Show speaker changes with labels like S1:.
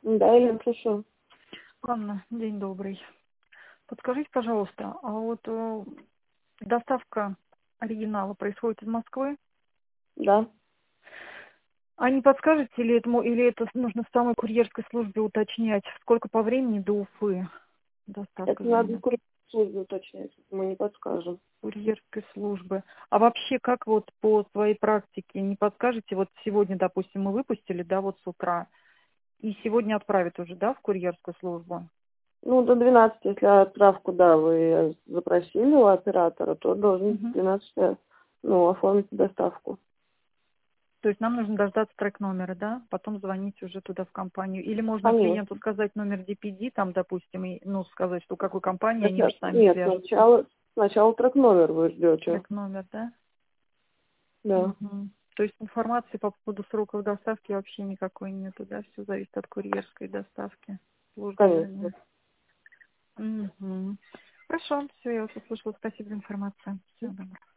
S1: Да, Елена, слушаю.
S2: Анна, день добрый. Подскажите, пожалуйста, а вот доставка оригинала происходит из Москвы?
S1: Да.
S2: А не подскажете, или это нужно в самой курьерской службе уточнять, сколько по времени до Уфы доставка
S1: Это надо
S2: займет?
S1: в службе уточнять, мы не подскажем.
S2: Курьерской службы. А вообще, как вот по своей практике, не подскажете, вот сегодня, допустим, мы выпустили, да, вот с утра, и сегодня отправят уже, да, в курьерскую службу?
S1: Ну, до 12, если отправку, да, вы запросили у оператора, то должен
S2: Мгм.
S1: 12, оформить доставку.
S2: То есть нам нужно дождаться трек-номера, да? Потом звонить уже туда в компанию. Или можно клиенту
S1: Конечно.
S2: сказать номер DPD, там, допустим, и, ну, сказать, что какой компании, они
S1: Это,
S2: уже сами
S1: нет,
S2: свяжутся.
S1: сначала трек-номер вы ждете.
S2: Трек-номер, да?
S1: Да,
S2: Мгм. То есть информации по поводу сроков доставки вообще никакой нету, да? Все зависит от курьерской доставки. Службы,
S1: конечно.
S2: вернее. Мгм. Хорошо, все, я вас услышала. Спасибо за информацию. Всего доброго.